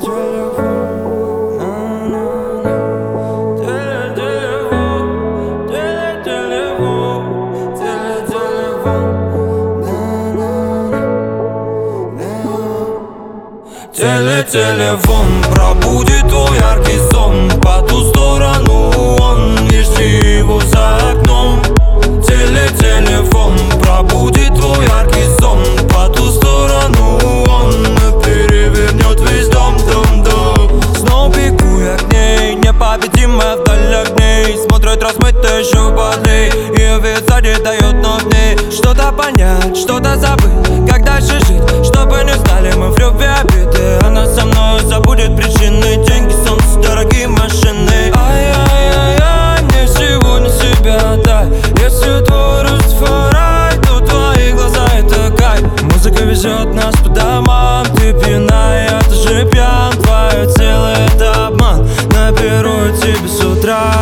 Телефон пробудит твой яркий сон. По ту сторону он, ищи его за окном. Телефон пробудит твой яркий сон. По ту сторону он перевернет весь дом. Снова бегу я к ней, непобедимая вдаль огней. Смотрит размытые щупалей, ее вид сзади дает нотный. Что-то понять, что-то забыть, как дальше жить, чтобы не знали мы в любви обиды. Она со мной забудет причины, деньги, солнце, дорогие машины. Ай-яй-яй-яй, мне сегодня себя дай. Если твой Растафарай, то твои глаза это кайф. Музыка везет нас по домам, ты пьяна, я тоже пьян. Твое тело это обман, наберу тебе с утра.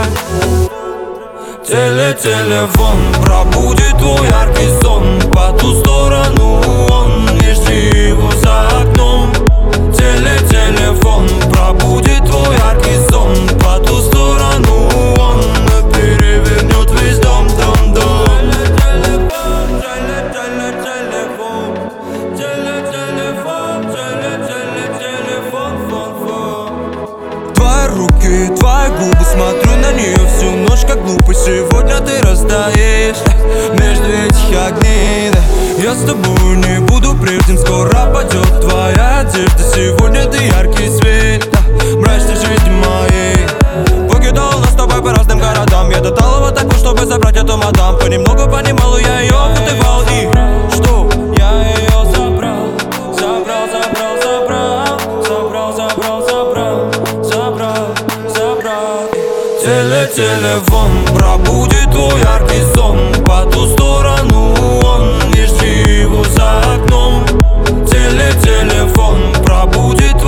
Телефон пробудит твой яркий сон. По ту сторону он, ищи его за окном. Телефон пробудит твой яркий сон. По ту сторону он перевернет весь дом. Твои руки, твои губы, смотрю на нее всю ночь как глупый. Сегодня ты растаешь между этих огней, да. Я с тобой не буду прежним, скоро падет твоя одежда. Сегодня ты яркий свет, да, мрачной жизни моей. Покидал нас с тобой по разным городам. Я дотал его такую, чтобы забрать эту мадам. Понемногу понимал, я ее вытывал. И что? Я ее забрал. Телефон пробудит твой яркий сон. По ту сторону он, ищи его за окном. Телефон пробудит твой